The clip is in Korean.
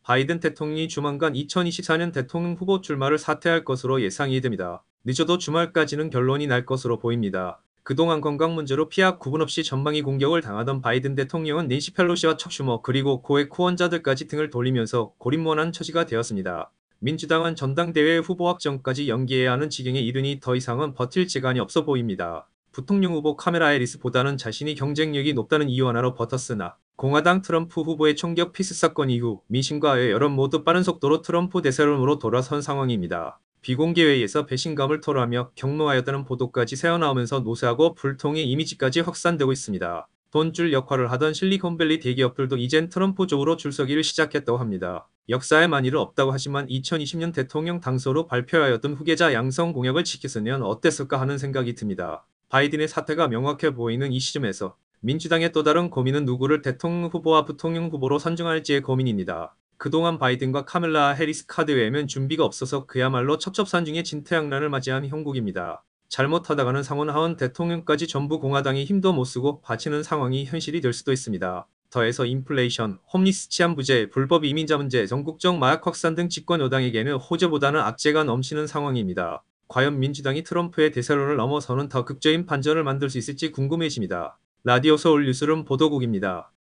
바이든 대통령이 조만간 2024년 대통령 후보 출마를 사퇴할 것으로 예상이 됩니다. 늦어도 주말까지는 결론이 날 것으로 보입니다. 그동안 건강 문제로 피하 구분 없이 전방위 공격을 당하던 바이든 대통령은 낸시 펠로시와 척 슈머 그리고 고액 후원자들까지 등을 돌리면서 고립mon한 처지가 되었습니다. 민주당은 전당대회 후보 확정까지 연기해야 하는 지경에 이르니 더 이상은 버틸 재간이 없어 보입니다. 부통령 후보 카멜라 해리스보다는 자신이 경쟁력이 높다는 이유 하나로 버텼으나 공화당 트럼프 후보의 총격 피스 사건 이후 민심과의 여론 모두 빠른 속도로 트럼프 대세론으로 돌아선 상황입니다. 비공개 회의에서 배신감을 토로하며 격노하였다는 보도까지 새어나오면서 노쇠하고 불통의 이미지까지 확산되고 있습니다. 돈줄 역할을 하던 실리콘밸리 대기업들도 이젠 트럼프 쪽으로 줄서기를 시작했다고 합니다. 역사에 만일은 없다고 하지만 2020년 대통령 당선으로 발표하였던 후계자 양성 공약을 지켰으면 어땠을까 하는 생각이 듭니다. 바이든의 사태가 명확해 보이는 이 시점에서 민주당의 또 다른 고민은 누구를 대통령 후보와 부통령 후보로 선정할지의 고민입니다. 그동안 바이든과 카멜라 해리스 카드 외에는 준비가 없어서 그야말로 첩첩산중의 진퇴양난을 맞이한 형국입니다. 잘못하다가는 상원하원 대통령까지 전부 공화당이 힘도 못쓰고 바치는 상황이 현실이 될 수도 있습니다. 더해서 인플레이션, 홈리스 치안 부재, 불법 이민자 문제, 전국적 마약 확산 등 집권 여당에게는 호재보다는 악재가 넘치는 상황입니다. 과연 민주당이 트럼프의 대세론을 넘어서는 더 극적인 반전을 만들 수 있을지 궁금해집니다. 라디오 서울 뉴스룸 보도국입니다.